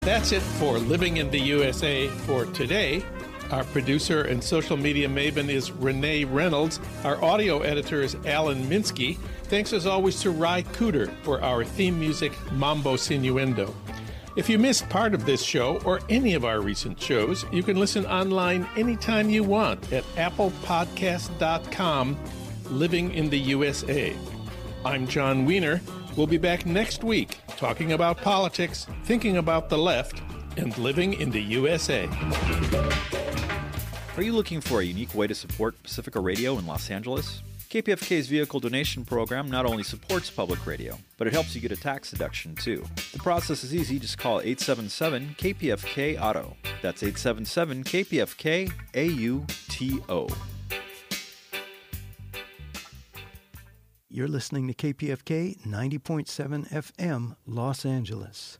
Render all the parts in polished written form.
That's it for Living in the USA for today. Our producer and social media maven is Renee Reynolds. Our audio editor is Alan Minsky. Thanks as always to Ry Cooter for our theme music, Mambo Sinuendo. If you missed part of this show or any of our recent shows, you can listen online anytime you want at applepodcast.com, Living in the USA. I'm John Wiener. We'll be back next week talking about politics, thinking about the left, and living in the USA. Are you looking for a unique way to support Pacifica Radio in Los Angeles? KPFK's vehicle donation program not only supports public radio, but it helps you get a tax deduction too. The process is easy. Just call 877-KPFK-AUTO. That's 877-KPFK-AUTO. You're listening to KPFK 90.7 FM, Los Angeles.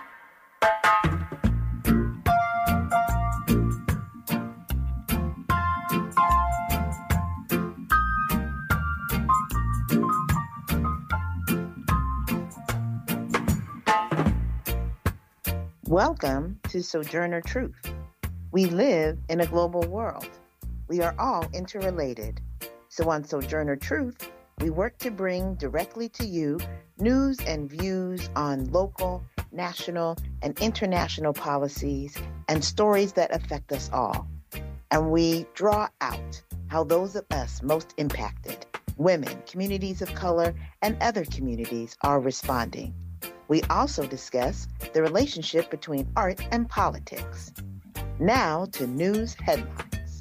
Welcome to Sojourner Truth. We live in a global world. We are all interrelated. So on Sojourner Truth, we work to bring directly to you news and views on local, national, and international policies and stories that affect us all. And we draw out how those of us most impacted, women, communities of color, and other communities are responding. We also discuss the relationship between art and politics. Now to news headlines.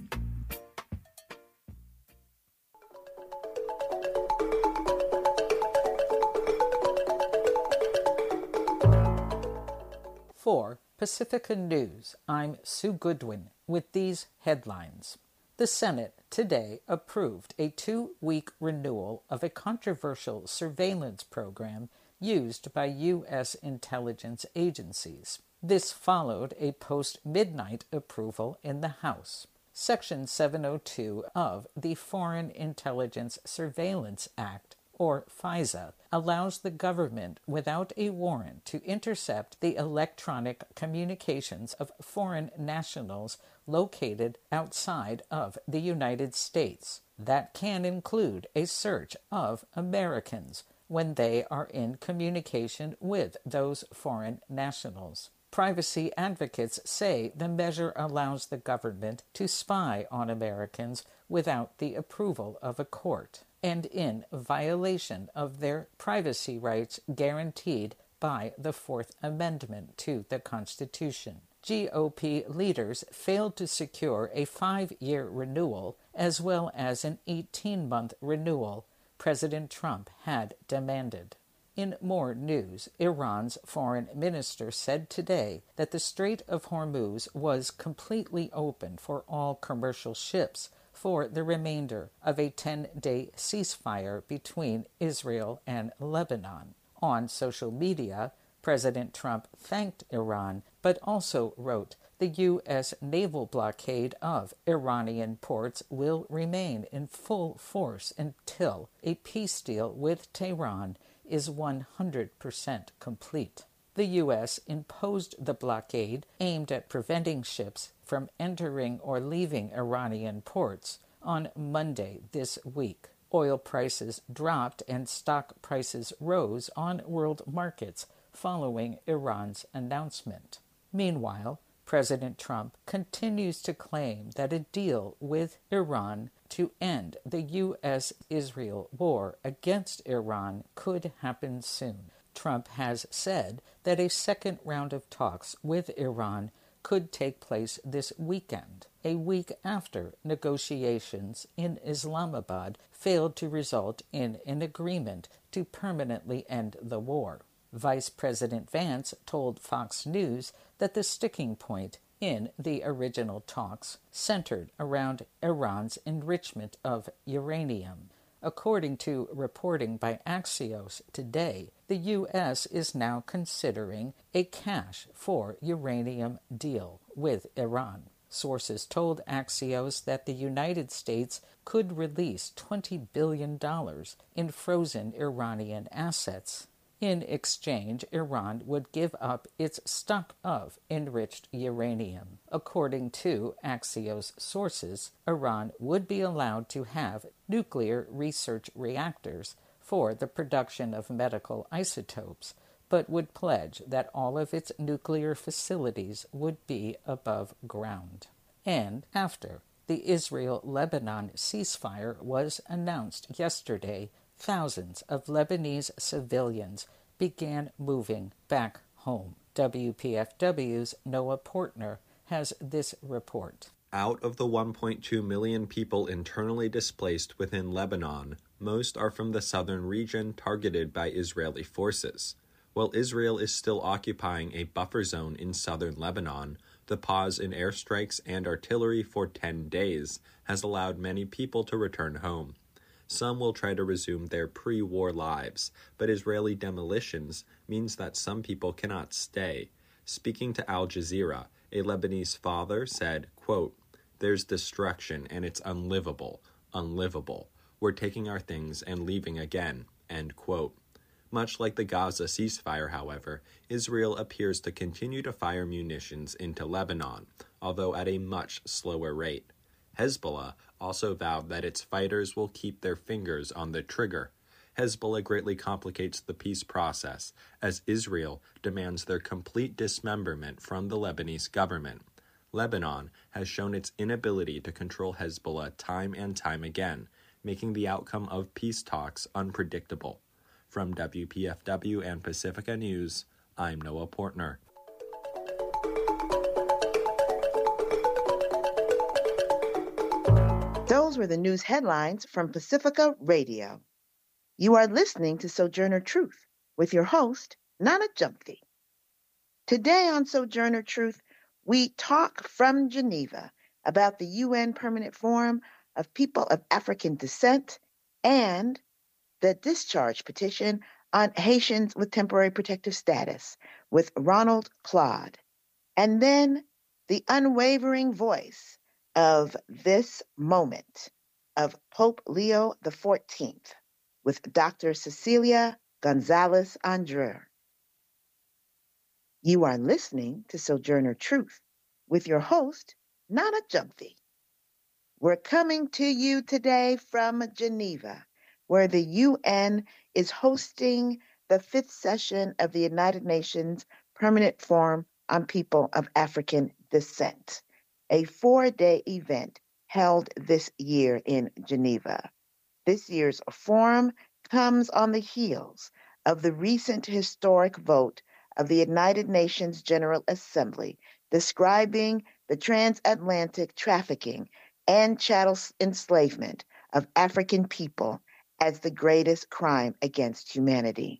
For Pacifica News, I'm Sue Goodwin with these headlines. The Senate today approved a 2-week renewal of a controversial surveillance program used by U.S. intelligence agencies. This followed a post-midnight approval in the House. Section 702 of the Foreign Intelligence Surveillance Act, or FISA, allows the government without a warrant to intercept the electronic communications of foreign nationals located outside of the United States. That can include a search of Americans when they are in communication with those foreign nationals. Privacy advocates say the measure allows the government to spy on Americans without the approval of a court, and in violation of their privacy rights guaranteed by the Fourth Amendment to the Constitution. GOP leaders failed to secure a 5-year renewal as well as an 18-month renewal President Trump had demanded. In more news, Iran's foreign minister said today that the Strait of Hormuz was completely open for all commercial ships for the remainder of a 10-day ceasefire between Israel and Lebanon. On social media, President Trump thanked Iran, but also wrote, "The U.S. naval blockade of Iranian ports will remain in full force until a peace deal with Tehran is 100% complete." The U.S. imposed the blockade aimed at preventing ships from entering or leaving Iranian ports on Monday this week. Oil prices dropped and stock prices rose on world markets following Iran's announcement. Meanwhile, President Trump continues to claim that a deal with Iran to end the U.S.-Israel war against Iran could happen soon. Trump has said that a second round of talks with Iran could take place this weekend, a week after negotiations in Islamabad failed to result in an agreement to permanently end the war. Vice President Vance told Fox News that the sticking point in the original talks centered around Iran's enrichment of uranium. According to reporting by Axios today, the U.S. is now considering a cash for uranium deal with Iran. Sources told Axios that the United States could release $20 billion in frozen Iranian assets In exchange, Iran would give up its stock of enriched uranium. According to Axios sources, Iran would be allowed to have nuclear research reactors for the production of medical isotopes, but would pledge that all of its nuclear facilities would be above ground. And after the Israel-Lebanon ceasefire was announced yesterday, thousands of Lebanese civilians began moving back home. WPFW's Noah Portner has this report. Out of the 1.2 million people internally displaced within Lebanon, most are from the southern region targeted by Israeli forces. While Israel is still occupying a buffer zone in southern Lebanon, the pause in airstrikes and artillery for 10 days has allowed many people to return home. Some will try to resume their pre-war lives, but Israeli demolitions means that some people cannot stay. Speaking to Al Jazeera, a Lebanese father said, quote, "There's destruction and it's unlivable. We're taking our things and leaving again," end quote. Much like the Gaza ceasefire, however, Israel appears to continue to fire munitions into Lebanon, although at a much slower rate. Hezbollah also vowed that its fighters will keep their fingers on the trigger. Hezbollah greatly complicates the peace process, as Israel demands their complete dismemberment from the Lebanese government. Lebanon has shown its inability to control Hezbollah time and time again, making the outcome of peace talks unpredictable. From WPFW and Pacifica News, I'm Noah Portner. Those were the news headlines from Pacifica Radio. You are listening to Sojourner Truth with your host, Nana Jumphy. Today on Sojourner Truth, we talk from Geneva about the UN Permanent Forum of People of African Descent and the discharge petition on Haitians with temporary protective status with Ronald Claude. And then the unwavering voice of this moment of Pope Leo XIV with Dr. Cecilia Gonzalez Andre. You are listening to Sojourner Truth with your host, Nana Jumphy. We're coming to you today from Geneva, where the UN is hosting the 5th session of the United Nations Permanent Forum on People of African Descent, a 4-day event held this year in Geneva. This year's forum comes on the heels of the recent historic vote of the United Nations General Assembly describing the transatlantic trafficking and chattel enslavement of African people as the greatest crime against humanity.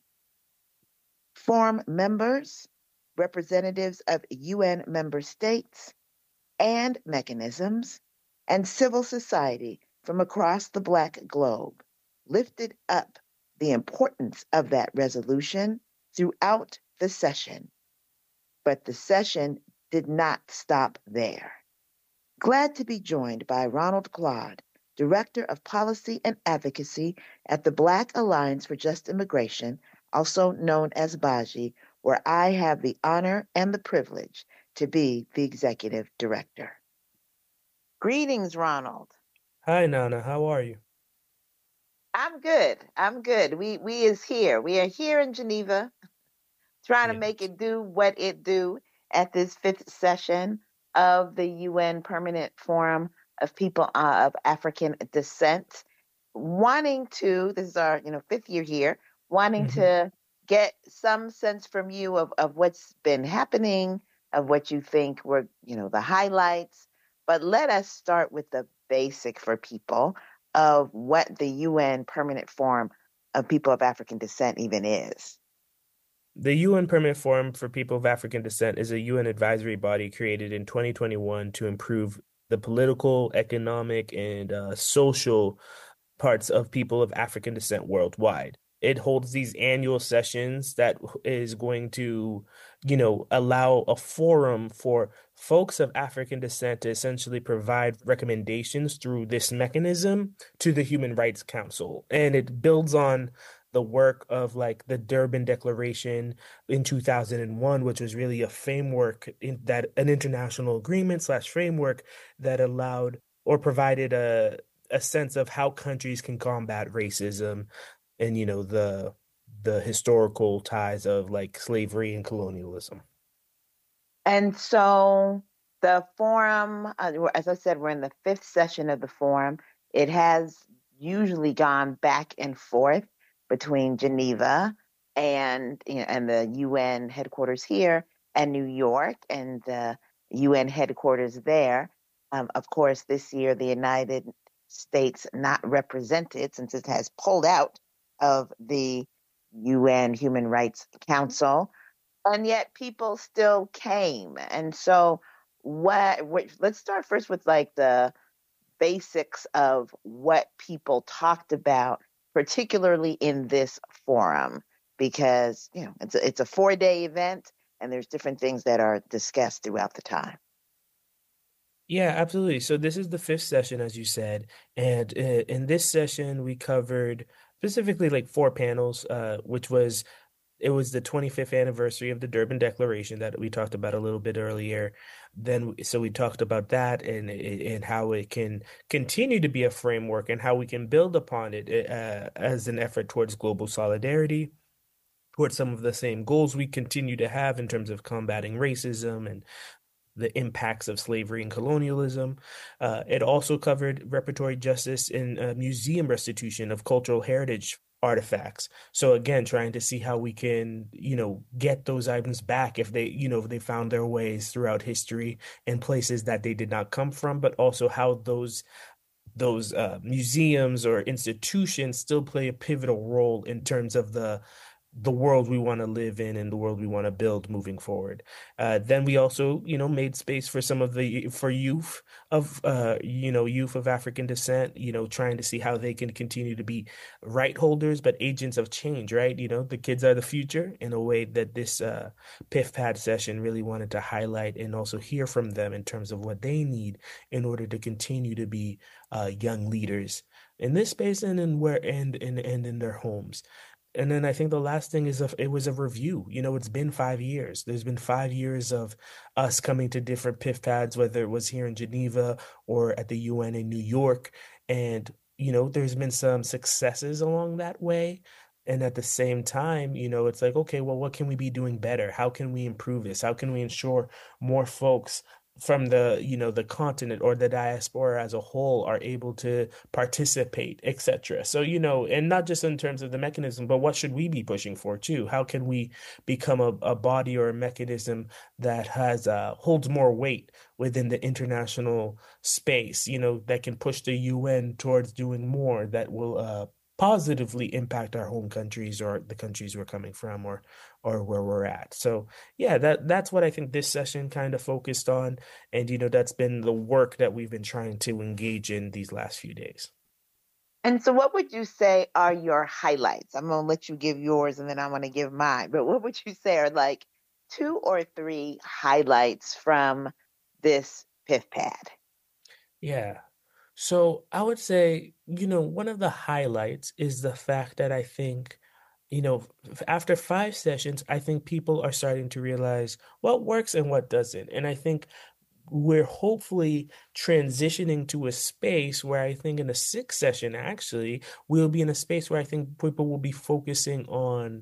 Forum members, representatives of UN member states and mechanisms, and civil society from across the Black globe lifted up the importance of that resolution throughout the session. But the session did not stop there. Glad to be joined by Ronald Claude, Director of Policy and Advocacy at the Black Alliance for Just Immigration, also known as BAJI, where I have the honor and the privilege to be the Executive Director. Greetings, Ronald. Hi, Nana. How are you? I'm good. We is here. We are here in Geneva, trying to make it do what it do at this 5th session of the UN Permanent Forum of People of African Descent, wanting to, this is our 5th year here, wanting to get some sense from you of what's been happening, of what you think were, the highlights. But let us start with the basic for people of what the UN Permanent Forum of People of African Descent even is. The UN Permanent Forum for People of African Descent is a UN advisory body created in 2021 to improve the political, economic, and social parts of people of African descent worldwide. It holds these annual sessions that is going to, allow a forum for folks of African descent to essentially provide recommendations through this mechanism to the Human Rights Council. And it builds on the work of like the Durban Declaration in 2001, which was really a framework an international agreement slash framework that allowed or provided a sense of how countries can combat racism and, the historical ties of like slavery and colonialism. And so the forum, as I said, we're in the fifth session of the forum. It has usually gone back and forth between Geneva and the UN headquarters here and New York and the UN headquarters there. Of course, this year the United States not represented since it has pulled out of the UN Human Rights Council. And yet people still came. And so let's start first with like the basics of what people talked about, particularly in this forum, because it's a 4-day event and there's different things that are discussed throughout the time. Yeah, absolutely. So this is the fifth session, as you said, and in this session we covered specifically like 4 panels, which was it was the 25th anniversary of the Durban Declaration that we talked about a little bit earlier. So we talked about that and how it can continue to be a framework and how we can build upon it as an effort towards global solidarity, towards some of the same goals we continue to have in terms of combating racism and the impacts of slavery and colonialism. It also covered reparatory justice and museum restitution of cultural heritage artifacts. So again, trying to see how we can, get those items back if they found their ways throughout history in places that they did not come from, but also how those museums or institutions still play a pivotal role in terms of the world we want to live in and the world we want to build moving forward. Then we also, made space for some of youth of African descent, trying to see how they can continue to be right holders, but agents of change, right? The kids are the future in a way that this PIF-PAD session really wanted to highlight and also hear from them in terms of what they need in order to continue to be young leaders in this space and in their homes. And then I think the last thing is it was a review. It's been 5 years. There's been 5 years of us coming to different PIF-PADs, whether it was here in Geneva or at the UN in New York. And, there's been some successes along that way. And at the same time, it's like, okay, well, what can we be doing better? How can we improve this? How can we ensure more folks from the continent or the diaspora as a whole are able to participate, etc. So, and not just in terms of the mechanism, but what should we be pushing for too? How can we become a body or a mechanism that holds more weight within the international space, that can push the UN towards doing more that will positively impact our home countries or the countries we're coming from or where we're at. So yeah, that's what I think this session kind of focused on. And that's been the work that we've been trying to engage in these last few days. And so what would you say are your highlights? I'm going to let you give yours and then I'm going to give mine. But what would you say are like 2 or 3 highlights from this PIF-PAD? Yeah. So I would say, one of the highlights is the fact that I think, after 5 sessions, I think people are starting to realize what works and what doesn't. And I think we're hopefully transitioning to a space where I think in the 6th session, actually, we'll be in a space where I think people will be focusing on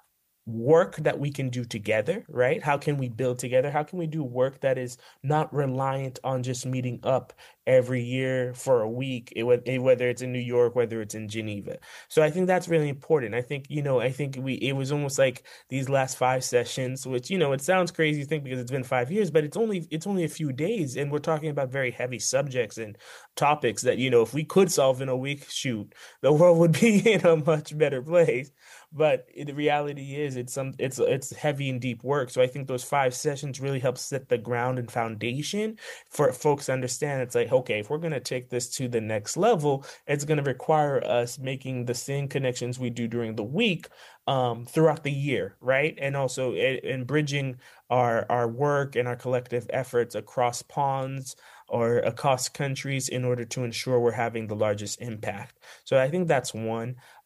work that we can do together, right? How can we build together? How can we do work that is not reliant on just meeting up every year for a week, whether it's in New York, whether it's in Geneva. So I think that's really important. I think, it was almost like these last 5 sessions, which, it sounds crazy to think because it's been 5 years, but it's only a few days. And we're talking about very heavy subjects and topics that, if we could solve in a week, shoot, the world would be in a much better place. But the reality is it's heavy and deep work. So I think those 5 sessions really help set the ground and foundation for folks to understand. It's like, okay, if we're going to take this to the next level, it's going to require us making the same connections we do during the week throughout the year, right? And also in bridging our work and our collective efforts across ponds or across countries in order to ensure we're having the largest impact. So I think that's one.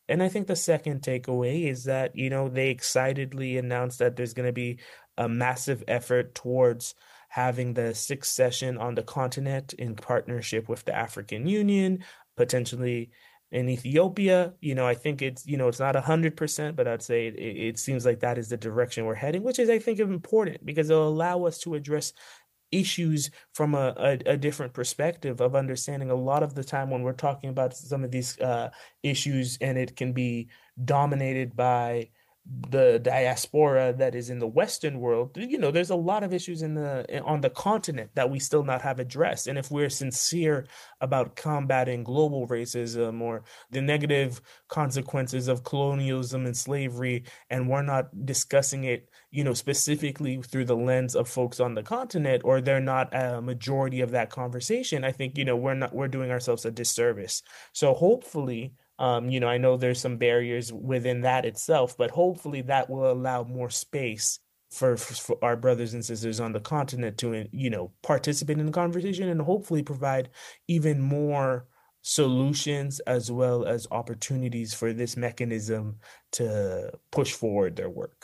And I think the second takeaway is that, they excitedly announced that there's going to be a massive effort towards having the sixth session on the continent in partnership with the African Union, potentially in Ethiopia. I think it's not 100%, but I'd say it seems like that is the direction we're heading, which is, I think, important because it'll allow us to address issues from a different perspective of understanding. A lot of the time when we're talking about some of these issues, and it can be dominated by the diaspora that is in the Western world, there's a lot of issues on the continent that we still not have addressed. And if we're sincere about combating global racism or the negative consequences of colonialism and slavery, and we're not discussing it, specifically through the lens of folks on the continent, or they're not a majority of that conversation, I think, we're doing ourselves a disservice. So hopefully, I know there's some barriers within that itself, but hopefully that will allow more space for our brothers and sisters on the continent to, participate in the conversation and hopefully provide even more solutions as well as opportunities for this mechanism to push forward their work.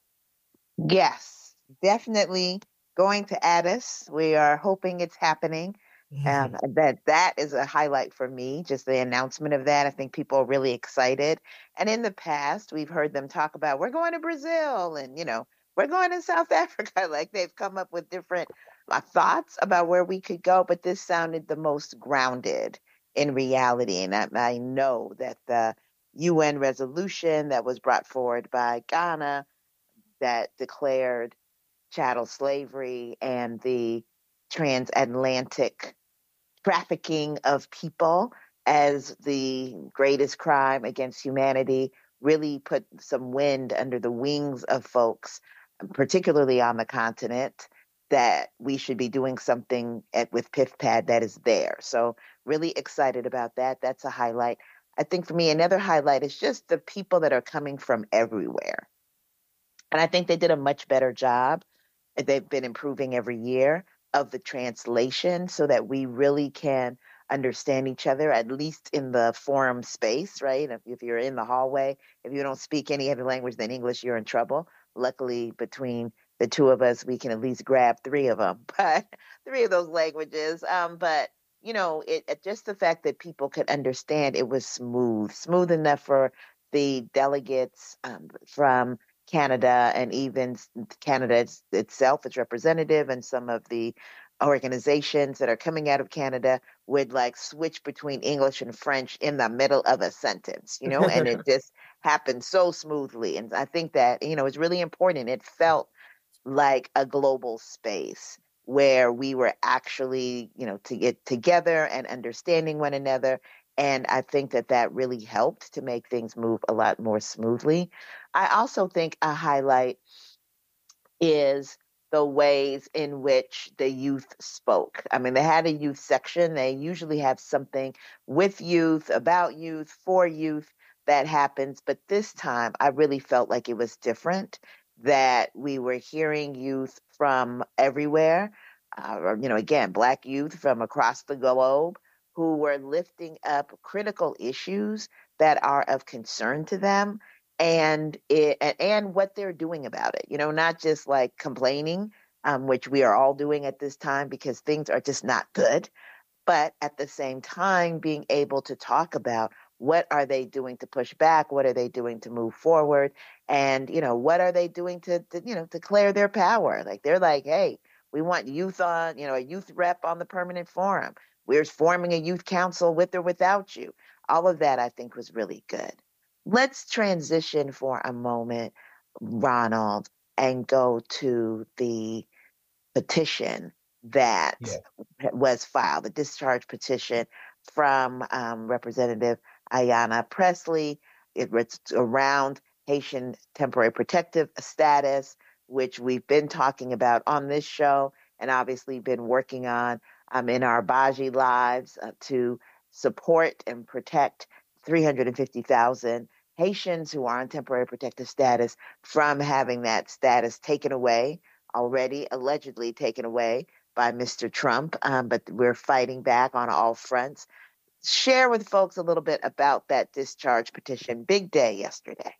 Yes, definitely going to Addis. We are hoping it's happening. That is a highlight for me, just the announcement of that. I think people are really excited. And in the past, we've heard them talk about, we're going to Brazil and, we're going to South Africa. Like they've come up with different thoughts about where we could go, but this sounded the most grounded in reality. And I know that the UN resolution that was brought forward by Ghana that declared chattel slavery and the transatlantic trafficking of people as the greatest crime against humanity really put some wind under the wings of folks, particularly on the continent, that we should be doing something with PIFPAD that is there. So really excited about that. That's a highlight. I think for me, another highlight is just the people that are coming from everywhere. And I think they did a much better job. They've been improving every year of the translation so that we really can understand each other, at least in the forum space, right? If you're in the hallway, if you don't speak any other language than English, you're in trouble. Luckily, between the two of us, we can at least grab three of them, but three of those languages. But just the fact that people could understand, it was smooth enough for the delegates from Canada, and even Canada itself, its representative, and some of the organizations that are coming out of Canada would switch between English and French in the middle of a sentence, and it just happened so smoothly. And I think that, it's really important. It felt like a global space where we were actually, to get together and understanding one another. And I think that really helped to make things move a lot more smoothly. I also think a highlight is the ways in which the youth spoke. I mean, they had a youth section. They usually have something with youth, about youth, for youth that happens. But this time, I really felt like it was different, that we were hearing youth from everywhere, again, Black youth from across the globe, who were lifting up critical issues that are of concern to them and what they're doing about it. Not just complaining, which we are all doing at this time because things are just not good, but at the same time being able to talk about what are they doing to push back, what are they doing to move forward, and what are they doing to declare their power. They're like, hey, we want youth on, a youth rep on the permanent forum. We're forming a youth council with or without you. All of that, I think, was really good. Let's transition for a moment, Ronald, and go to the petition that was filed, the discharge petition from Representative Ayanna Pressley. It was around Haitian temporary protective status, which we've been talking about on this show and obviously been working on in our Baji lives to support and protect 350,000 Haitians who are on temporary protective status from having that status taken away, already allegedly taken away by Mr. Trump. But we're fighting back on all fronts. Share with folks a little bit about that discharge petition. Big day yesterday.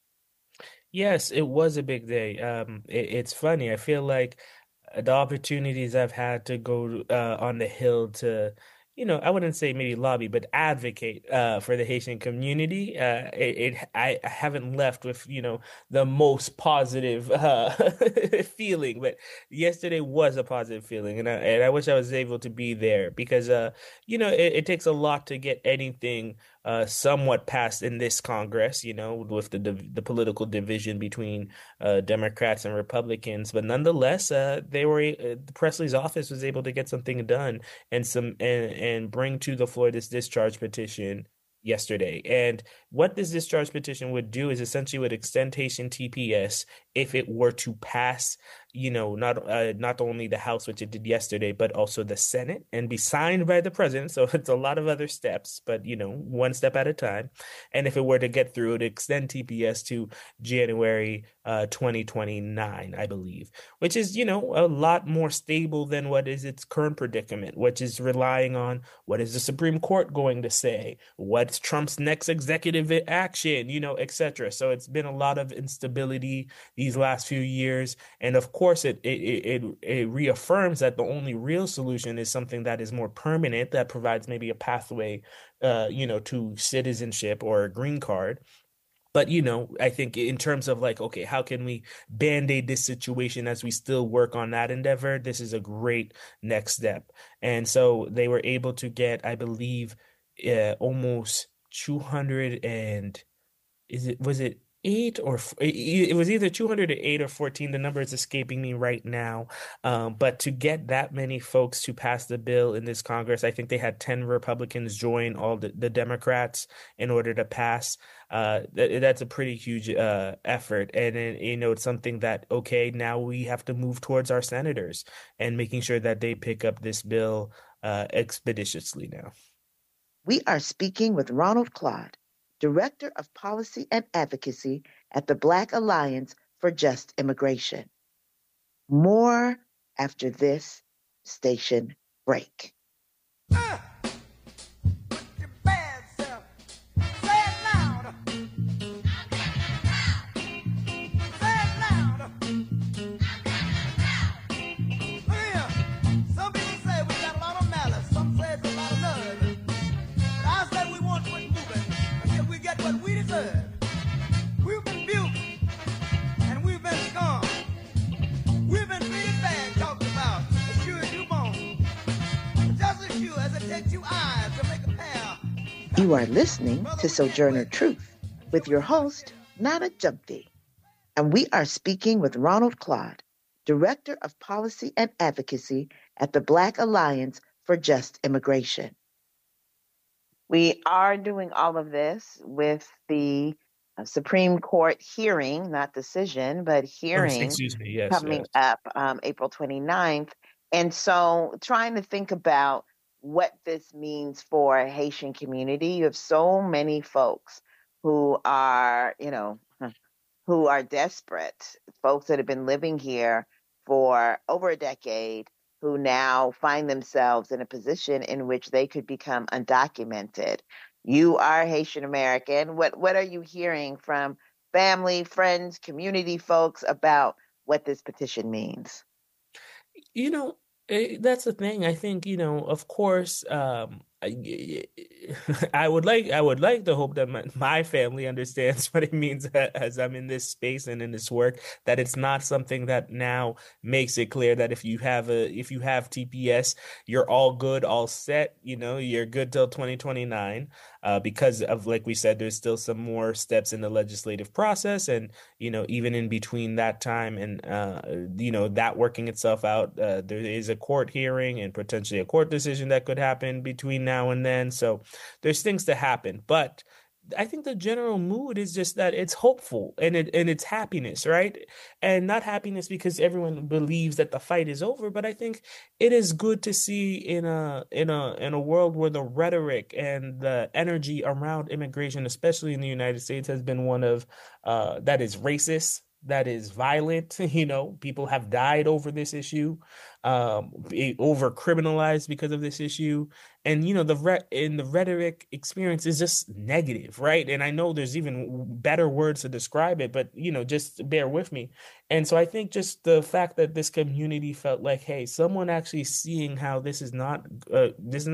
Yes, it was a big day. It's funny. I feel like the opportunities I've had to go on the Hill to, I wouldn't say maybe lobby, but advocate for the Haitian community. I haven't left with, the most positive feeling, but yesterday was a positive feeling, and I wish I was able to be there because, it takes a lot to get anything somewhat passed in this Congress, with the political division between Democrats and Republicans. But nonetheless, Presley's office was able to get something done and bring to the floor this discharge petition yesterday. And what this discharge petition would do is essentially would extend Haitian TPS if it were to pass, not only the House, which it did yesterday, but also the Senate and be signed by the president. So it's a lot of other steps, but one step at a time. And if it were to get through, it would extend TPS to January 2029, I believe, which is, a lot more stable than what is its current predicament, which is relying on what is the Supreme Court going to say, what's Trump's next executive action, etc. So it's been a lot of instability these last few years. And of course, it reaffirms that the only real solution is something that is more permanent, that provides maybe a pathway, to citizenship or a green card. But, I think in terms of like, okay, how can we band-aid this situation as we still work on that endeavor? This is a great next step. And so they were able to get, I believe, almost 200 and was it 8 or it was either 208 or 14. The number is escaping me right now. But to get that many folks to pass the bill in this Congress, I think they had 10 Republicans join all the Democrats in order to pass. That's a pretty huge effort. And it's something that, okay, now we have to move towards our senators and making sure that they pick up this bill expeditiously now. We are speaking with Ronald Claude, Director of Policy and Advocacy at the Black Alliance for Just Immigration. More after this station break. We've been built and we've been scorned. We've been treated bad, talked about as sure as you born. Just as sure as it takes you eyes to make a pair. You are listening to Sojourner Truth with your host, Nana Jumpy. And we are speaking with Ronald Claude, Director of Policy and Advocacy at the Black Alliance for Just Immigration. We are doing all of this with the Supreme Court hearing, not decision, but hearing coming up April 29th. And so trying to think about what this means for a Haitian community. You have so many folks who are, who are desperate, folks that have been living here for over a decade, who now find themselves in a position in which they could become undocumented. You are Haitian American. What are you hearing from family, friends, community folks about what this petition means? That's the thing. I think, of course, I would like to hope that my family understands what it means as I'm in this space and in this work, that it's not something that now makes it clear that if you have TPS, you're all good, all set, you're good till 2029, because of, like we said, there's still some more steps in the legislative process. And, even in between that time and, that working itself out, there is a court hearing and potentially a court decision that could happen between now and then. So there's things to happen, but I think the general mood is just that it's hopeful and it's happiness, right? And not happiness because everyone believes that the fight is over, but I think it is good to see in a world where the rhetoric and the energy around immigration, especially in the United States, has been one of that is racist, that is violent. People have died over this issue. over criminalized because of this issue. And the rhetoric experience is just negative, right? And I know there's even better words to describe it, but just bear with me. And so I think just the fact that this community felt like, hey, someone actually seeing how this is not this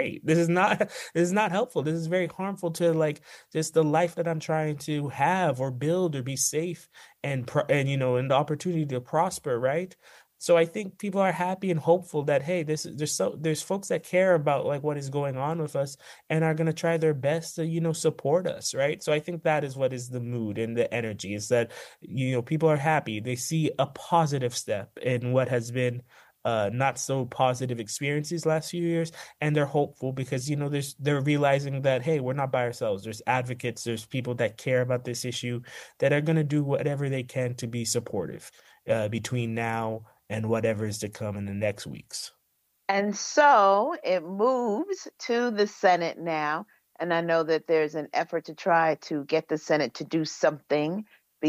is not helpful. This is very harmful to like just the life that I'm trying to have or build or be safe and the opportunity to prosper, right? So I think people are happy and hopeful that, hey, there's folks that care about like what is going on with us and are going to try their best to support us, right? So I think that is what is the mood and the energy, is that people are happy. They see a positive step in what has been not so positive experiences last few years, and they're hopeful because they're realizing that, hey, we're not by ourselves. There's advocates, there's people that care about this issue that are going to do whatever they can to be supportive between now and whatever is to come in the next weeks. And so it moves to the Senate now. And I know that there's an effort to try to get the Senate to do something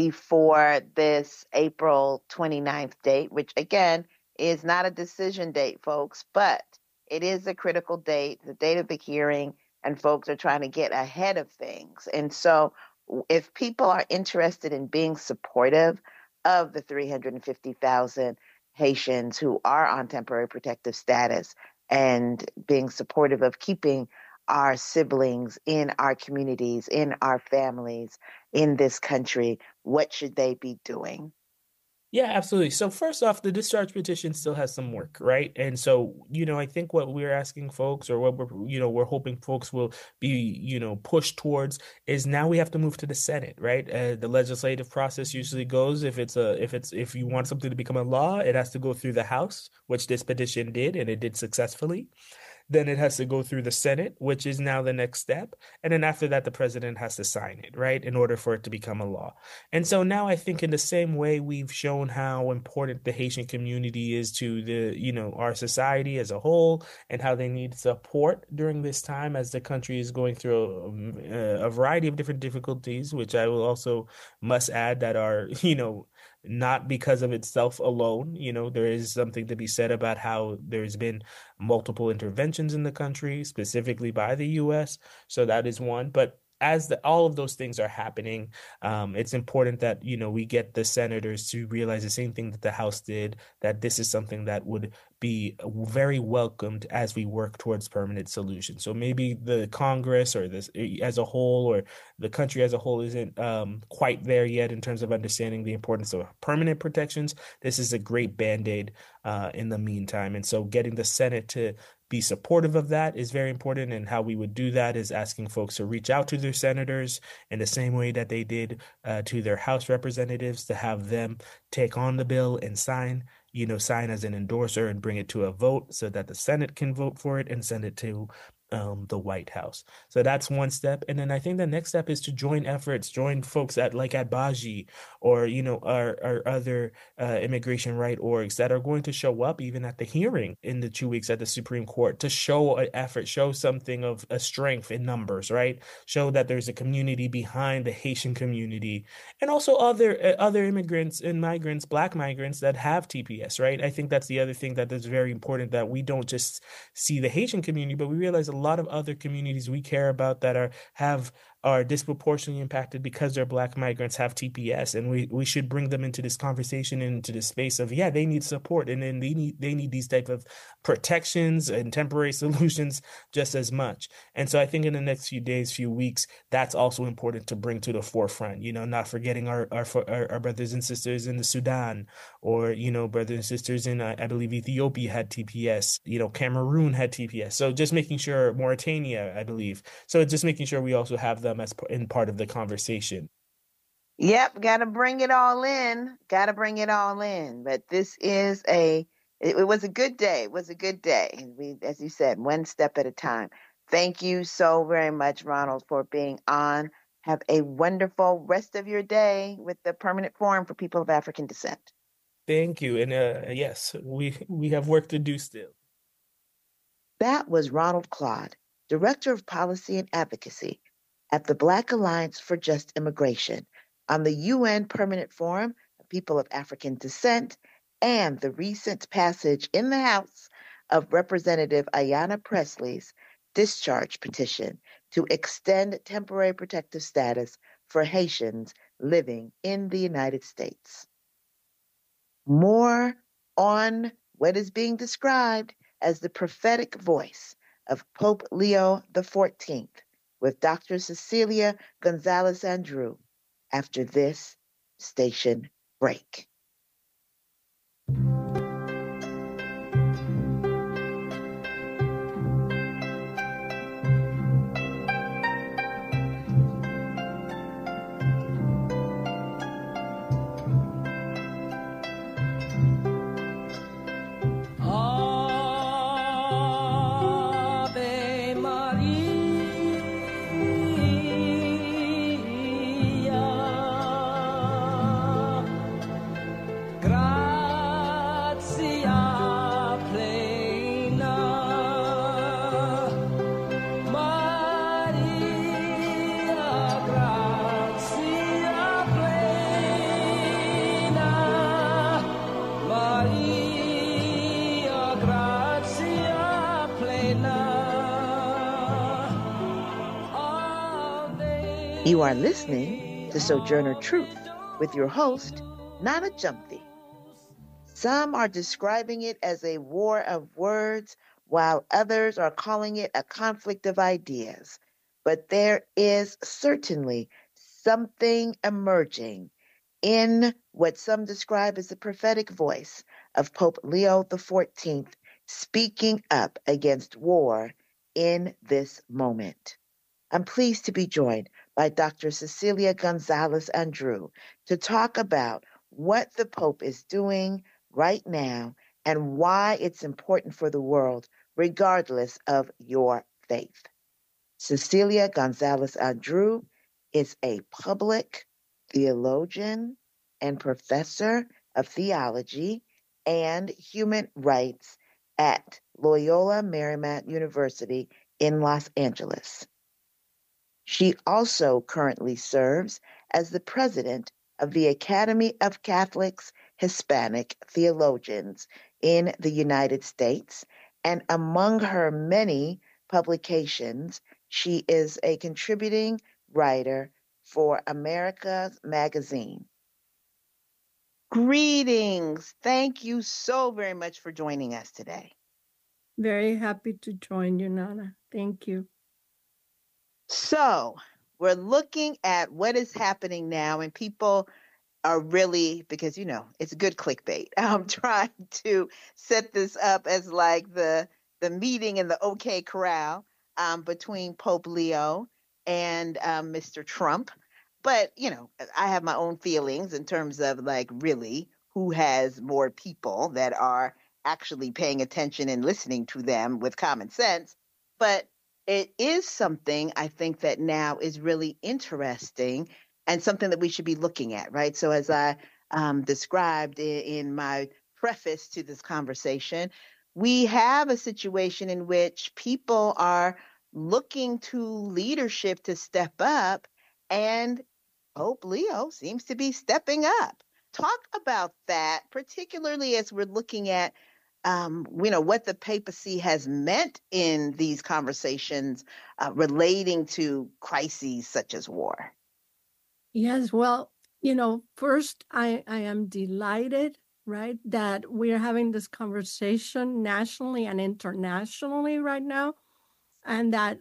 before this April 29th date, which again is not a decision date, folks, but it is a critical date, the date of the hearing, and folks are trying to get ahead of things. And so if people are interested in being supportive of the 350,000 Haitians who are on temporary protective status and being supportive of keeping our siblings in our communities, in our families, in this country, what should they be doing? Yeah, absolutely. So first off, the discharge petition still has some work, right? And so, I think what we're asking folks, or what we're hoping folks will be, pushed towards, is now we have to move to the Senate, right? The legislative process usually goes, if you want something to become a law, it has to go through the House, which this petition did, and it did successfully. Then it has to go through the Senate, which is now the next step. And then after that, the president has to sign it, right, in order for it to become a law. And so now I think in the same way we've shown how important the Haitian community is to our society as a whole, and how they need support during this time as the country is going through a variety of different difficulties, which I will also must add that are, not because of itself alone. There is something to be said about how there's been multiple interventions in the country, specifically by the U.S. So that is one. But as all of those things are happening, it's important that, we get the senators to realize the same thing that the House did, that this is something that would be very welcomed as we work towards permanent solutions. So maybe the Congress or this as a whole, or the country as a whole, isn't quite there yet in terms of understanding the importance of permanent protections. This is a great Band-Aid in the meantime. And so getting the Senate to be supportive of that is very important. And how we would do that is asking folks to reach out to their senators in the same way that they did to their House representatives, to have them take on the bill and sign as an endorser and bring it to a vote so that the Senate can vote for it and send it to the White House. So that's one step. And then I think the next step is to join folks at Baji or, our other immigration right orgs that are going to show up even at the hearing in the 2 weeks at the Supreme Court, to show an effort, show something of a strength in numbers, right? Show that there's a community behind the Haitian community, and also other immigrants and migrants, Black migrants that have TPS, right? I think that's the other thing that is very important, that we don't just see the Haitian community, but we realize a lot of other communities we care about that are disproportionately impacted because their Black migrants have TPS, and we should bring them into this conversation, into this space of, they need support, and then they need these type of protections and temporary solutions just as much. And so I think in the next few days, few weeks, that's also important to bring to the forefront, not forgetting our brothers and sisters in the Sudan, or brothers and sisters in I believe Ethiopia had TPS, Cameroon had TPS. So just making sure, Mauritania, I believe. So just making sure we also have them as in part of the conversation. Yep, got to bring it all in. But this is it was a good day. It was a good day. We, as you said, one step at a time. Thank you so very much, Ronald, for being on. Have a wonderful rest of your day with the Permanent Forum for People of African Descent. Thank you. And yes, we have work to do still. That was Ronald Claude, Director of Policy and Advocacy at the Black Alliance for Just Immigration, on the UN Permanent Forum of People of African Descent and the recent passage in the House of Representative Ayanna Pressley's discharge petition to extend temporary protective status for Haitians living in the United States. More on what is being described as the prophetic voice of Pope Leo XIV with Dr. Cecilia Gonzalez Andrew after this station break. You are listening to Sojourner Truth with your host, Nana Jumpy. Some are describing it as a war of words, while others are calling it a conflict of ideas. But there is certainly something emerging in what some describe as the prophetic voice of Pope Leo XIV speaking up against war in this moment. I'm pleased to be joined by Dr. Cecilia Gonzalez Andrew to talk about what the Pope is doing right now and why it's important for the world, regardless of your faith. Cecilia Gonzalez Andrew is a public theologian and professor of theology and human rights at Loyola Marymount University in Los Angeles. She also currently serves as the president of the Academy of Catholics Hispanic Theologians in the United States, and among her many publications, she is a contributing writer for America's Magazine. Greetings. Thank you so very much for joining us today. Very happy to join you, Nana. Thank you. So we're looking at what is happening now, and people are really, because, you know, it's good clickbait. I'm trying to set this up as like the meeting in the OK Corral between Pope Leo and Mr. Trump. But, you know, I have my own feelings in terms of like really who has more people that are actually paying attention and listening to them with common sense. But it is something I think that now is really interesting and something that we should be looking at, right? So as I described in my preface to this conversation, we have a situation in which people are looking to leadership to step up, and Pope Leo seems to be stepping up. Talk about that, particularly as we're looking at what the papacy has meant in these conversations relating to crises such as war. Yes, well, first I am delighted, right, that we're having this conversation nationally and internationally right now, and that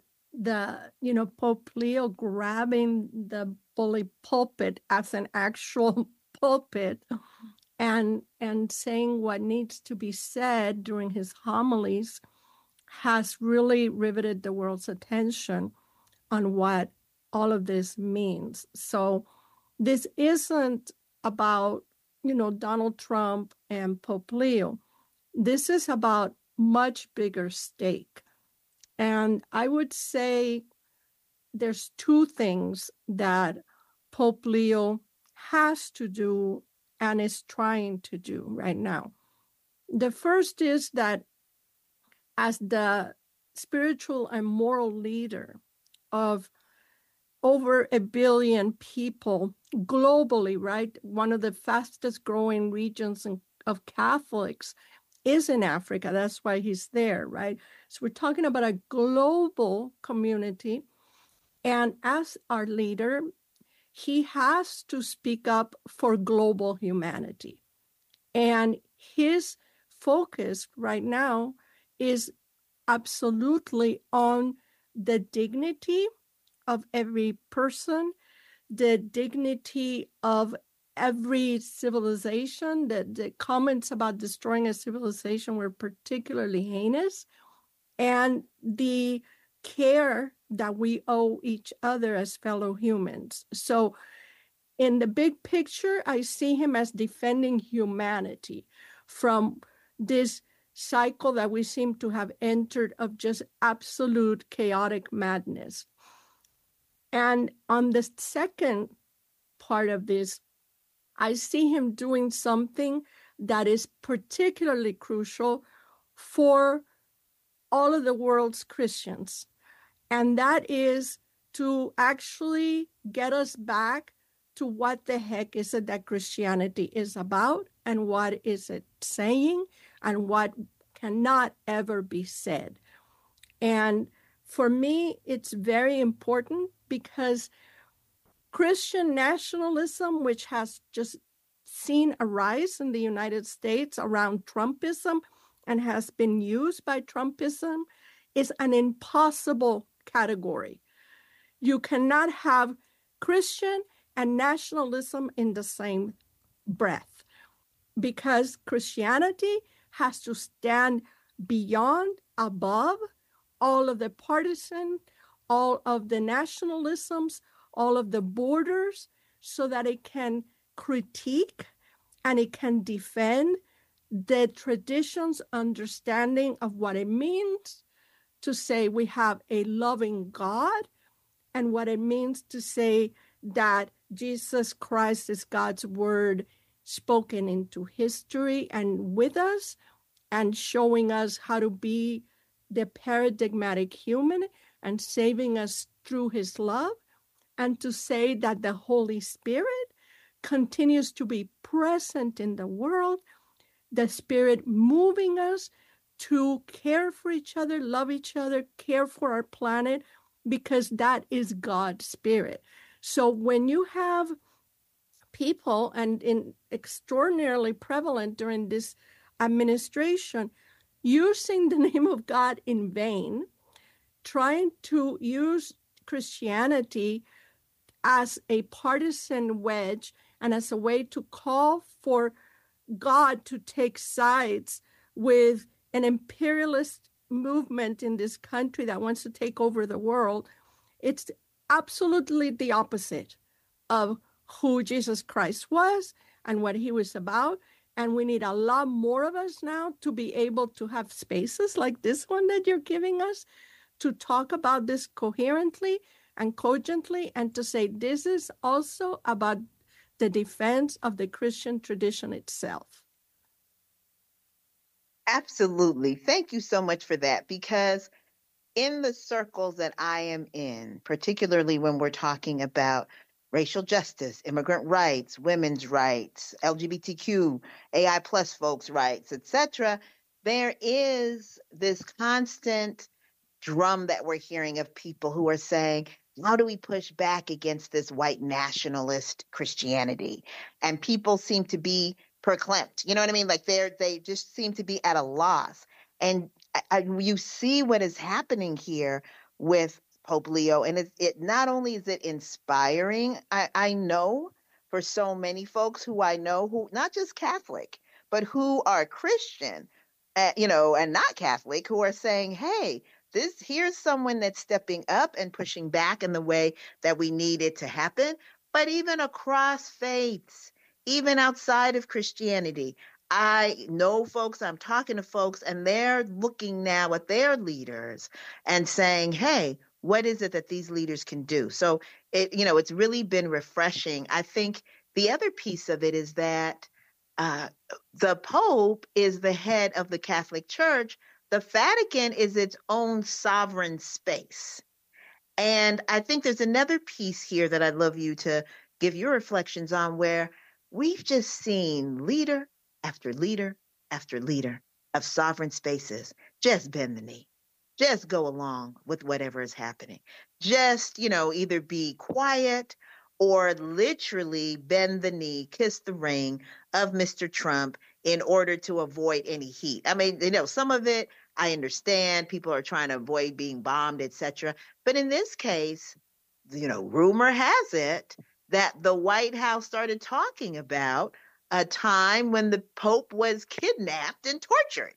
Pope Leo grabbing the bully pulpit as an actual pulpit and saying what needs to be said during his homilies has really riveted the world's attention on what all of this means. So this isn't about, Donald Trump and Pope Leo. This is about much bigger stake. And I would say there's two things that Pope Leo has to do and is trying to do right now. The first is that as the spiritual and moral leader of over 1 billion people globally, right? One of the fastest growing regions and of Catholics is in Africa. That's why he's there, right? So we're talking about a global community. And as our leader, he has to speak up for global humanity. And his focus right now is absolutely on the dignity of every person, the dignity of every civilization. The comments about destroying a civilization were particularly heinous, and the care that we owe each other as fellow humans. So in the big picture, I see him as defending humanity from this cycle that we seem to have entered of just absolute chaotic madness. And on the second part of this, I see him doing something that is particularly crucial for all of the world's Christians. And that is to actually get us back to what the heck is it that Christianity is about, and what is it saying, and what cannot ever be said. And for me, it's very important because Christian nationalism, which has just seen a rise in the United States around Trumpism and has been used by Trumpism, is an impossible category. You cannot have Christian and nationalism in the same breath, because Christianity has to stand beyond, above all of the partisan, all of the nationalisms, all of the borders, so that it can critique and it can defend the tradition's understanding of what it means to say we have a loving God, and what it means to say that Jesus Christ is God's word spoken into history and with us, and showing us how to be the paradigmatic human and saving us through his love, and to say that the Holy Spirit continues to be present in the world, the Spirit moving us to care for each other, love each other, care for our planet, because that is God's Spirit. So when you have people, and in extraordinarily prevalent during this administration, using the name of God in vain, trying to use Christianity as a partisan wedge and as a way to call for God to take sides with an imperialist movement in this country that wants to take over the world, it's absolutely the opposite of who Jesus Christ was and what he was about. And we need a lot more of us now to be able to have spaces like this one that you're giving us to talk about this coherently and cogently, and to say this is also about the defense of the Christian tradition itself. Absolutely. Thank you so much for that, because in the circles that I am in, particularly when we're talking about racial justice, immigrant rights, women's rights, LGBTQ, AI plus folks' rights, etc., there is this constant drum that we're hearing of people who are saying, how do we push back against this white nationalist Christianity? And people seem to be verklempt. You know what I mean? Like they just seem to be at a loss. And you see what is happening here with Pope Leo, and it not only is it inspiring, I know for so many folks who I know, who not just Catholic, but who are Christian, and not Catholic, who are saying, hey, here's someone that's stepping up and pushing back in the way that we need it to happen. But even across faiths, even outside of Christianity, I know folks, I'm talking to folks, and they're looking now at their leaders and saying, hey, what is it that these leaders can do? So it's really been refreshing. I think the other piece of it is that the Pope is the head of the Catholic Church. The Vatican is its own sovereign space. And I think there's another piece here that I'd love you to give your reflections on, where we've just seen leader after leader of sovereign spaces just bend the knee. Just go along with whatever is happening. Just, either be quiet or literally bend the knee, kiss the ring of Mr. Trump in order to avoid any heat. I mean, some of it I understand. People are trying to avoid being bombed, etc. But in this case, rumor has it that the White House started talking about a time when the Pope was kidnapped and tortured,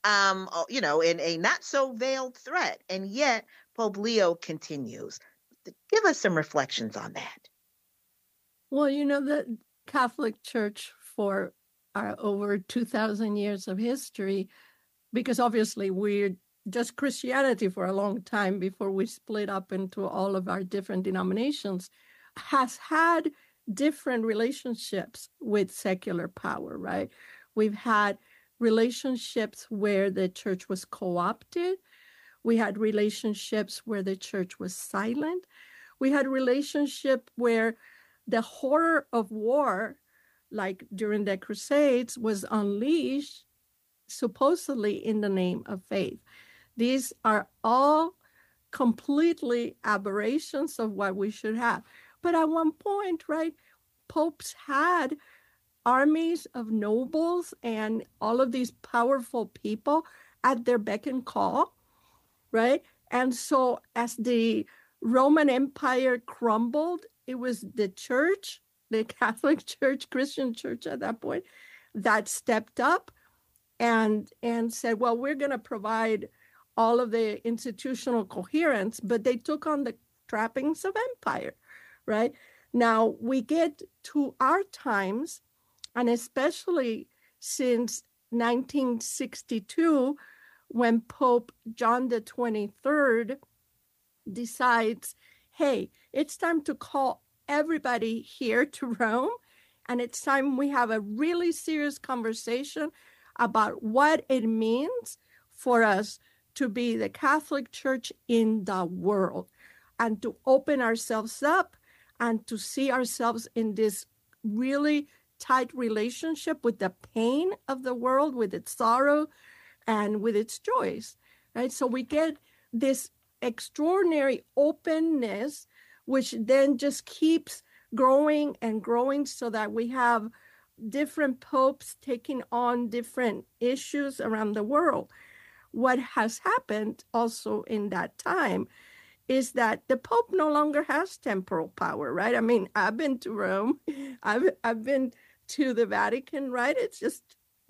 in a not so veiled threat. And yet Pope Leo continues. Give us some reflections on that. Well, the Catholic Church for our over 2,000 years of history, because obviously we're just Christianity for a long time before we split up into all of our different denominations, has had different relationships with secular power, right? We've had relationships where the church was co-opted. We had relationships where the church was silent. We had relationship where the horror of war, like during the Crusades, was unleashed supposedly in the name of faith. These are all completely aberrations of what we should have. But at one point, right, popes had armies of nobles and all of these powerful people at their beck and call, right? And so as the Roman Empire crumbled, it was the church, the Catholic Church, Christian church at that point, that stepped up and said, well, we're going to provide all of the institutional coherence, but they took on the trappings of empire, right? Now we get to our times, and especially since 1962, when Pope John the 23rd decides, hey, it's time to call everybody here to Rome, and it's time we have a really serious conversation about what it means for us to be the Catholic Church in the world, and to open ourselves up and to see ourselves in this really tight relationship with the pain of the world, with its sorrow and with its joys, right? So we get this extraordinary openness, which then just keeps growing and growing, so that we have different popes taking on different issues around the world. What has happened also in that time is that the Pope no longer has temporal power, right? I mean, I've been to Rome, I've been to the Vatican, right? It's just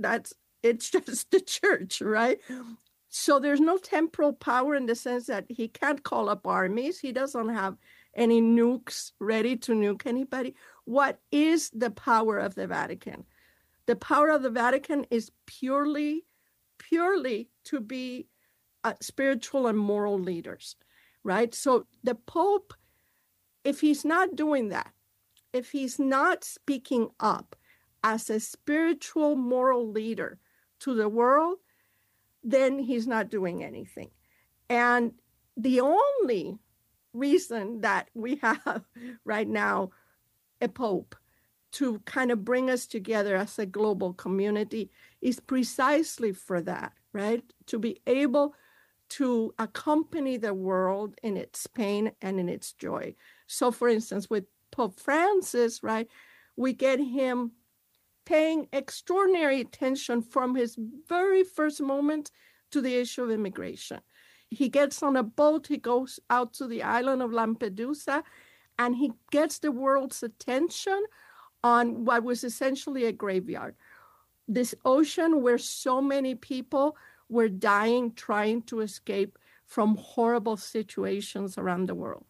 the church, right? So there's no temporal power in the sense that he can't call up armies. He doesn't have any nukes ready to nuke anybody. What is the power of the Vatican? The power of the Vatican is purely to be spiritual and moral leaders, right? So the Pope, if he's not doing that, if he's not speaking up as a spiritual moral leader to the world, then he's not doing anything. And the only reason that we have right now a Pope to kind of bring us together as a global community is precisely for that, right? To be able to accompany the world in its pain and in its joy. So for instance, with Pope Francis, right, we get him paying extraordinary attention from his very first moment to the issue of immigration. He gets on a boat, he goes out to the island of Lampedusa, and he gets the world's attention on what was essentially a graveyard. This ocean where so many people were dying trying to escape from horrible situations around the world.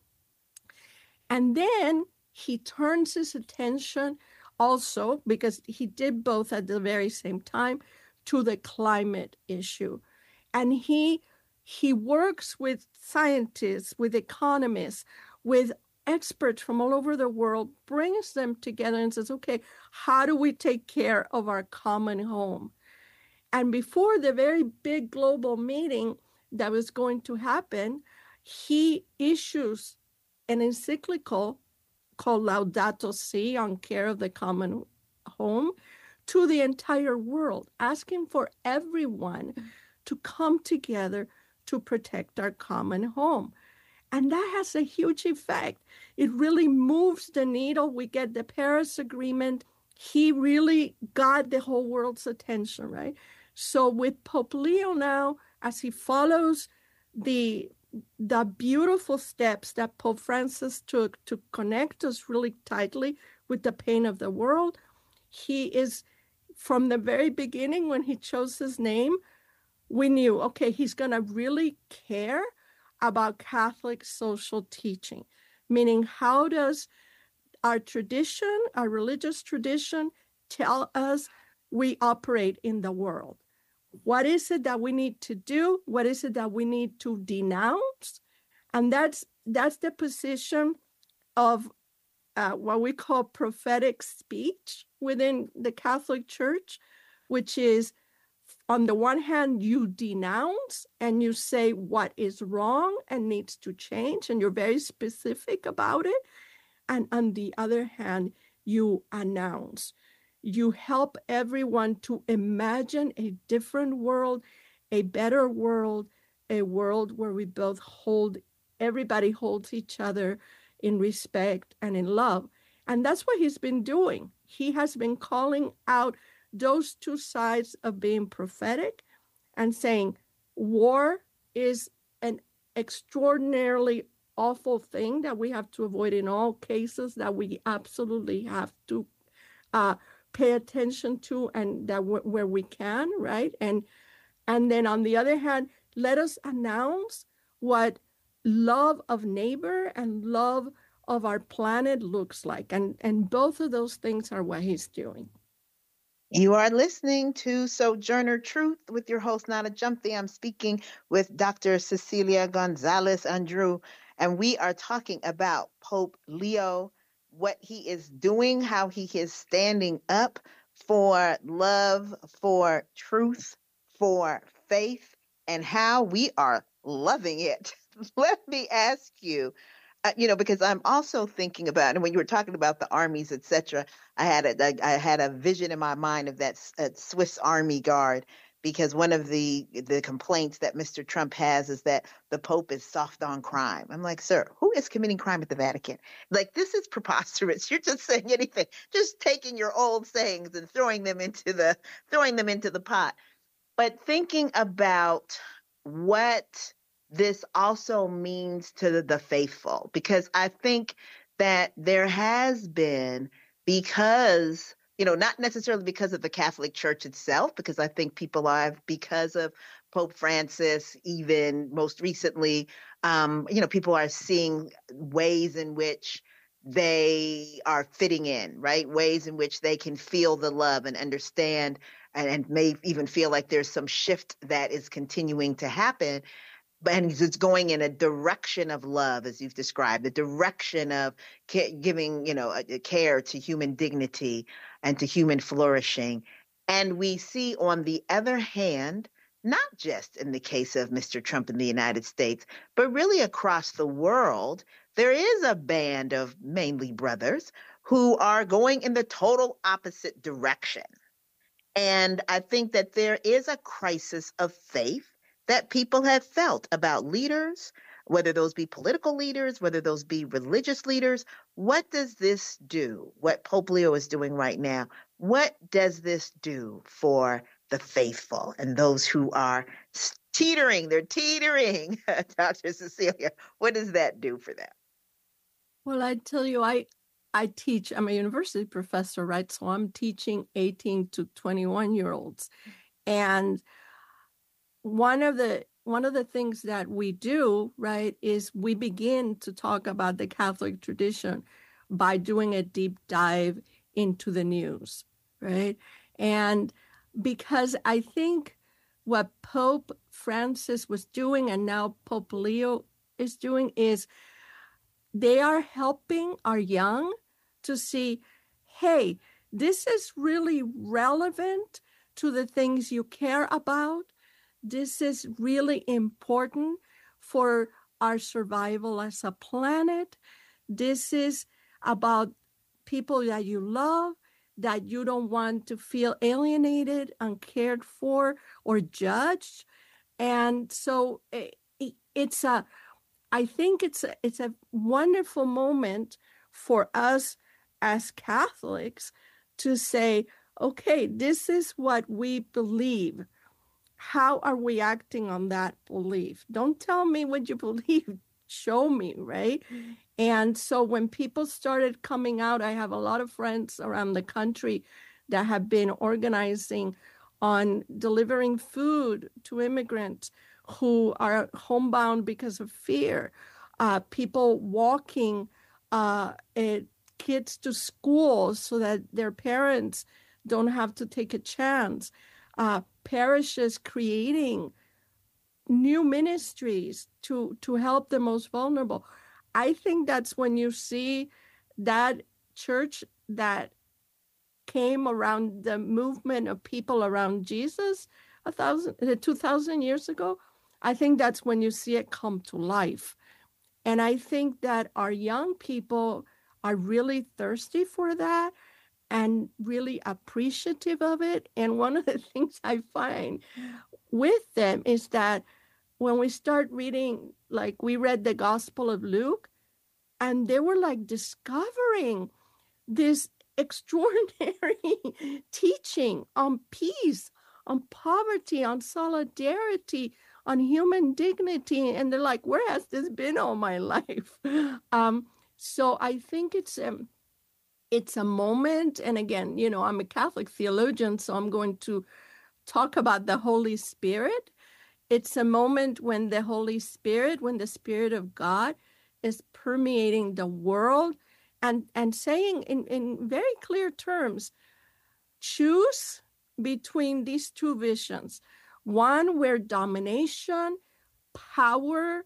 And then he turns his attention also, because he did both at the very same time, to the climate issue. And he works with scientists, with economists, with experts from all over the world, brings them together and says, okay, how do we take care of our common home? And before the very big global meeting that was going to happen, he issues an encyclical called Laudato Si, on care of the common home, to the entire world, asking for everyone to come together to protect our common home. And that has a huge effect. It really moves the needle. We get the Paris Agreement. He really got the whole world's attention, right? So with Pope Leo now, as he follows the beautiful steps that Pope Francis took to connect us really tightly with the pain of the world, he is, from the very beginning when he chose his name, we knew, okay, he's going to really care about Catholic social teaching, meaning how does our tradition, our religious tradition, tell us we operate in the world? What is it that we need to do? What is it that we need to denounce? And that's the position of what we call prophetic speech within the Catholic Church, which is, on the one hand, you denounce and you say what is wrong and needs to change, and you're very specific about it. And on the other hand, you announce. You help everyone to imagine a different world, a better world, a world where we both everybody holds each other in respect and in love. And that's what he's been doing. He has been calling out those two sides of being prophetic and saying war is an extraordinarily awful thing that we have to avoid in all cases, that we absolutely have to pay attention to, and that where we can, right? And then on the other hand, let us announce what love of neighbor and love of our planet looks like. And both of those things are what he's doing. You are listening to Sojourner Truth with your host, Nana Jumpy. I'm speaking with Dr. Cecilia Gonzalez Andreu, and we are talking about Pope Leo, what he is doing, how he is standing up for love, for truth, for faith, and how we are loving it. Let me ask you, because I'm also thinking about, and when you were talking about the armies, etc., I had a vision in my mind of that Swiss Army Guard, because one of the complaints that Mr. Trump has is that the Pope is soft on crime. I'm like, sir, who is committing crime at the Vatican? Like, this is preposterous. You're just saying anything, just taking your old sayings and throwing them into the pot. But thinking about what this also means to the faithful, because I think that there has been, because, not necessarily because of the Catholic Church itself, because I think people have, because of Pope Francis, even most recently, people are seeing ways in which they are fitting in, right? Ways in which they can feel the love and understand, and may even feel like there's some shift that is continuing to happen. And it's going in a direction of love, as you've described, the direction of giving, care to human dignity and to human flourishing. And we see, on the other hand, not just in the case of Mr. Trump in the United States, but really across the world, there is a band of mainly brothers who are going in the total opposite direction. And I think that there is a crisis of faith that people have felt about leaders, whether those be political leaders, whether those be religious leaders. What does this do? What Pope Leo is doing right now, what does this do for the faithful and those who are teetering? They're teetering, Dr. Cecilia. What does that do for them? Well, I tell you, I teach, I'm a university professor, right? So I'm teaching 18 to 21-year-olds. And one of the things that we do, right, is we begin to talk about the Catholic tradition by doing a deep dive into the news, right? And because I think what Pope Francis was doing and now Pope Leo is doing is they are helping our young to see, hey, this is really relevant to the things you care about. This is really important for our survival as a planet. This is about people that you love. that you don't want to feel alienated, uncared for, or judged. And so I think it's a wonderful moment for us as Catholics to say, okay, this is what we believe. How are we acting on that belief? Don't tell me what you believe. Show me, right? And so when people started coming out, I have a lot of friends around the country that have been organizing on delivering food to immigrants who are homebound because of fear, people walking kids to school so that their parents don't have to take a chance, parishes creating new ministries to help the most vulnerable. I think that's when you see that church that came around the movement of people around Jesus 2,000 years ago. I think that's when you see it come to life. And I think that our young people are really thirsty for that and really appreciative of it. And one of the things I find with them is that when we start reading, like we read the Gospel of Luke, and they were like discovering this extraordinary teaching on peace, on poverty, on solidarity, on human dignity. And they're like, where has this been all my life? So I think it's a moment. And again, I'm a Catholic theologian, so I'm going to talk about the Holy Spirit. It's a moment when the Holy Spirit, when the Spirit of God is permeating the world and saying in very clear terms, choose between these two visions. One where domination, power,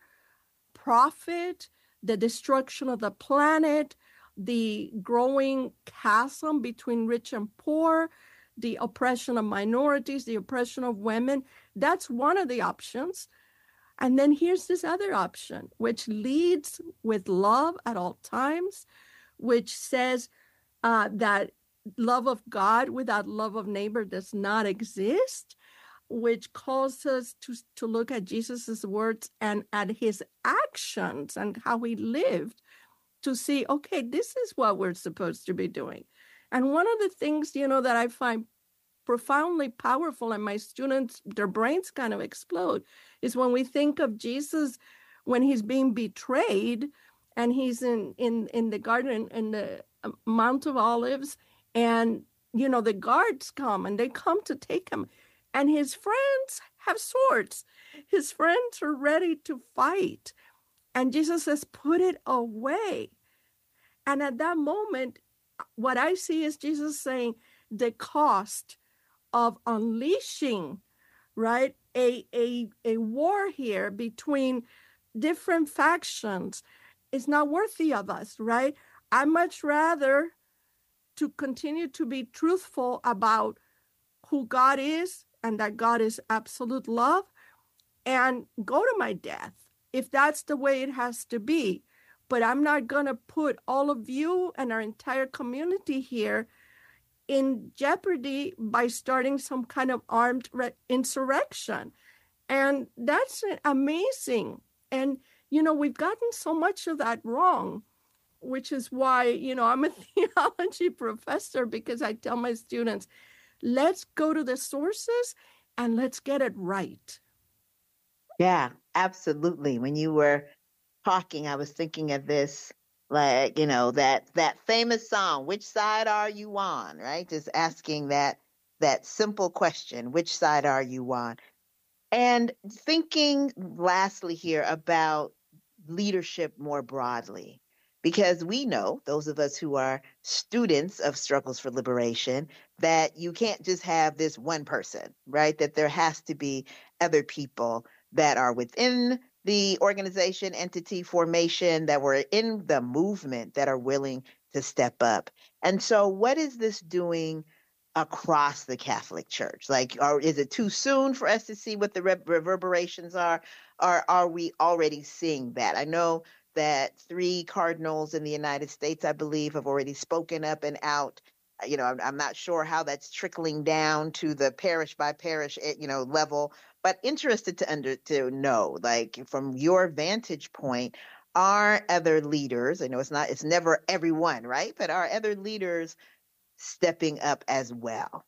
profit, the destruction of the planet, the growing chasm between rich and poor, the oppression of minorities, the oppression of women. That's one of the options. And then here's this other option, which leads with love at all times, which says that love of God without love of neighbor does not exist, which calls us to look at Jesus's words and at his actions and how he lived to see, okay, this is what we're supposed to be doing. And one of the things, that I find profoundly powerful, and my students, their brains kind of explode, is when we think of Jesus when he's being betrayed and he's in the garden, in the Mount of Olives, and, the guards come and they come to take him. And his friends have swords. His friends are ready to fight. And Jesus says, put it away. And at that moment, what I see is Jesus saying the cost of unleashing, right, a war here between different factions is not worthy of us, right? I much rather to continue to be truthful about who God is and that God is absolute love and go to my death if that's the way it has to be. But I'm not going to put all of you and our entire community here in jeopardy by starting some kind of armed insurrection. And that's amazing. And, we've gotten so much of that wrong, which is why, I'm a theology professor, because I tell my students, let's go to the sources and let's get it right. Yeah, absolutely. When you were talking, I was thinking of this, like, that famous song, which side are you on, right? Just asking that simple question, which side are you on? And thinking lastly here about leadership more broadly, because we know, those of us who are students of struggles for liberation, that you can't just have this one person, right? That there has to be other people that are within the organization, entity, formation, that were in the movement that are willing to step up. And so what is this doing across the Catholic Church? Like, is it too soon for us to see what the reverberations are? Or are we already seeing that? I know that 3 cardinals in the United States, I believe, have already spoken up and out. I'm not sure how that's trickling down to the parish by parish, level, but interested to know, like, from your vantage point, are other leaders, I know it's never everyone, right? But are other leaders stepping up as well?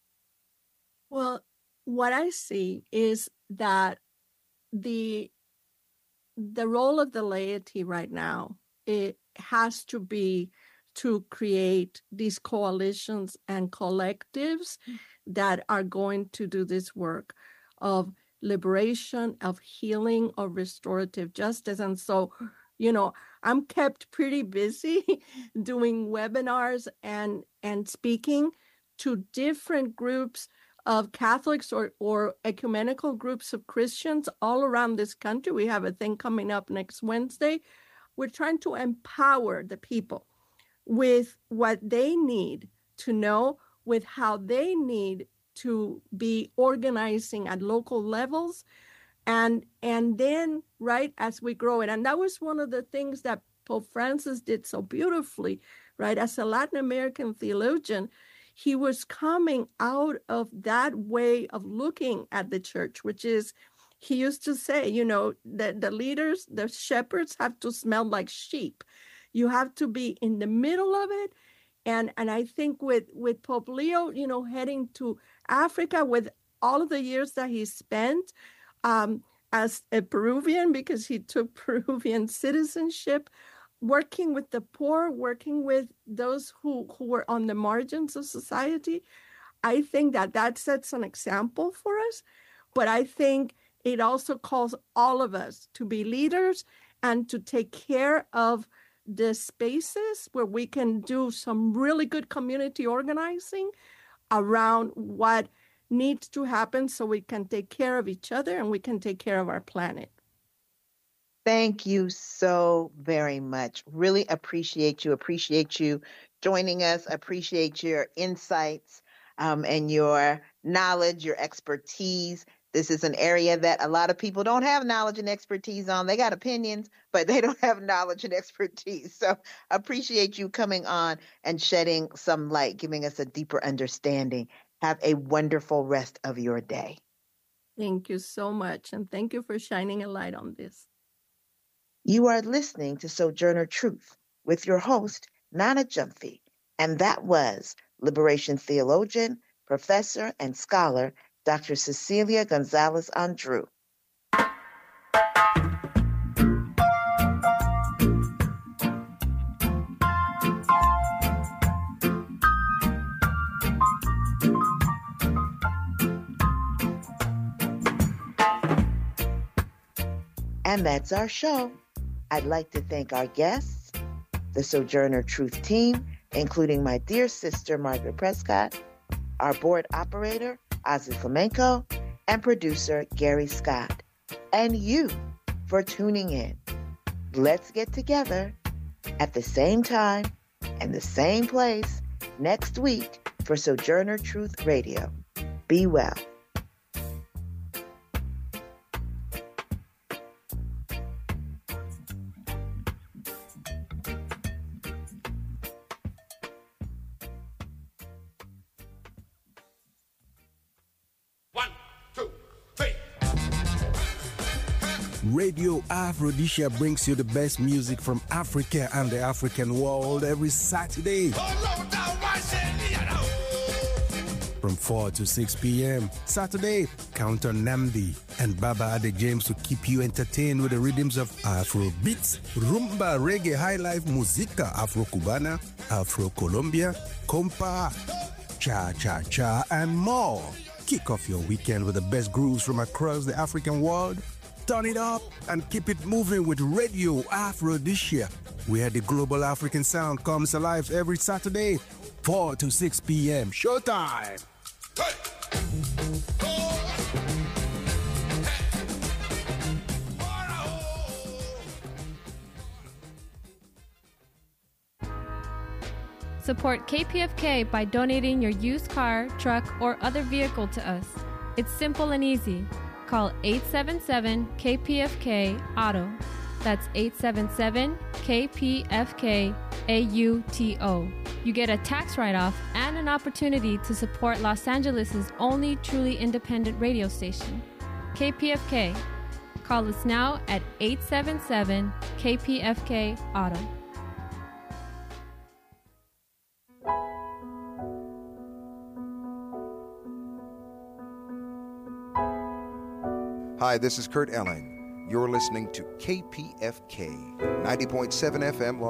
Well, what I see is that the role of the laity right now, it has to be to create these coalitions and collectives that are going to do this work of liberation, of healing, of restorative justice. And so, I'm kept pretty busy doing webinars and speaking to different groups of Catholics or ecumenical groups of Christians all around this country. We have a thing coming up next Wednesday. We're trying to empower the people with what they need to know, with how they need to be organizing at local levels, and then, right, as we grow it. And that was one of the things that Pope Francis did so beautifully, right? As a Latin American theologian, he was coming out of that way of looking at the church, which is, he used to say, that the leaders, the shepherds, have to smell like sheep. You have to be in the middle of it. And I think with Pope Leo, heading to Africa, with all of the years that he spent as a Peruvian, because he took Peruvian citizenship, working with the poor, working with those who were on the margins of society, I think that sets an example for us. But I think it also calls all of us to be leaders and to take care of the spaces where we can do some really good community organizing around what needs to happen so we can take care of each other and we can take care of our planet. Thank you so very much. Really appreciate you joining us. Appreciate your insights and your knowledge, your expertise. This is an area that a lot of people don't have knowledge and expertise on. They got opinions, but they don't have knowledge and expertise. So appreciate you coming on and shedding some light, giving us a deeper understanding. Have a wonderful rest of your day. Thank you so much. And thank you for shining a light on this. You are listening to Sojourner Truth with your host, Nana Gyamfi. And that was liberation theologian, professor, and scholar, Dr. Cecilia Gonzalez Andreu. And that's our show. I'd like to thank our guests, the Sojourner Truth team, including my dear sister, Margaret Prescott, our board operator, Ozzy Flamenco, and producer, Gary Scott, and you for tuning in. Let's get together at the same time and the same place next week for Sojourner Truth Radio. Be well. Radio Aphrodisia brings you the best music from Africa and the African world every Saturday. From 4 to 6 p.m. Saturday, count on Namdi and Baba Ade James to keep you entertained with the rhythms of Afro beats, rumba, reggae, high life, musica, Afro Cubana, Afro Colombia, compa, cha-cha-cha, and more. Kick off your weekend with the best grooves from across the African world. Turn it up and keep it moving with Radio Aphrodisia, where the global African sound comes alive every Saturday, 4 to 6 p.m. Showtime! Support KPFK by donating your used car, truck, or other vehicle to us. It's simple and easy. Call 877-KPFK-AUTO. That's 877-KPFK-AUTO. You get a tax write-off and an opportunity to support Los Angeles' only truly independent radio station, KPFK. Call us now at 877-KPFK-AUTO. Hi, this is Kurt Elling. You're listening to KPFK 90.7 FM